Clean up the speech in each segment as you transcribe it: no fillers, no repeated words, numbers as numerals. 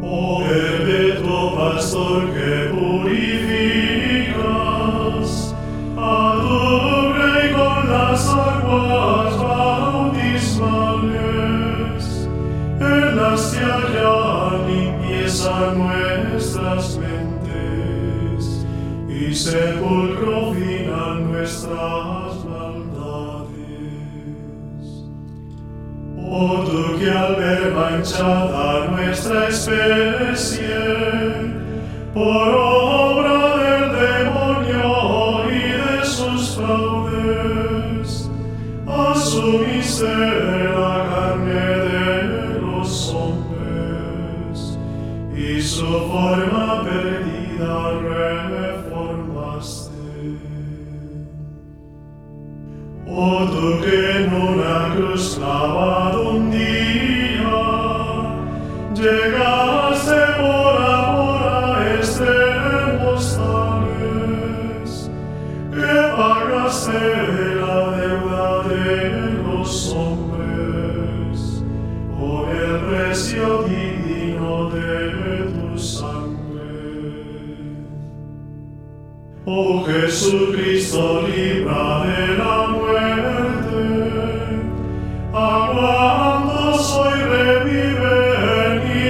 Oh perpetuo pastor que purificas a tu Rey con las aguas bautismales, en las que haya limpieza nuestras mentes y sepulcro final nuestras maldades. Oh tú que al ver manchada nuestra especie por obra del demonio y de sus fraudes, asumiste la carne de los hombres y su forma perdida reformaste. Oh tú que en una cruz clavado un día llegaste por amor a extremos tales que pagaste la deuda de los hombres por el precio divino de tu sangre. Oh Jesucristo, libra de la muerte a cuantos hoy reviven y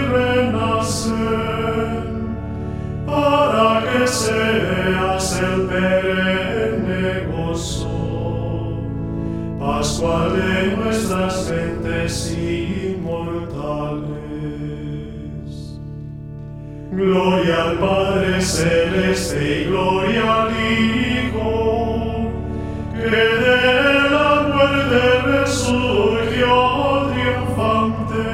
renacen, para que seas el perenne gozo pascual de nuestras mentes inmortales. Gloria al Padre Celeste y gloria al Hijo, que de la muerte resurgió triunfante,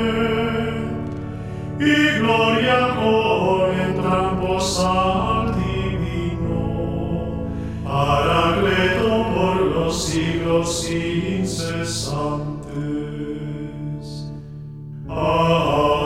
y gloria con entrambos al Divino, Paracleto por los siglos incesantes. Amén.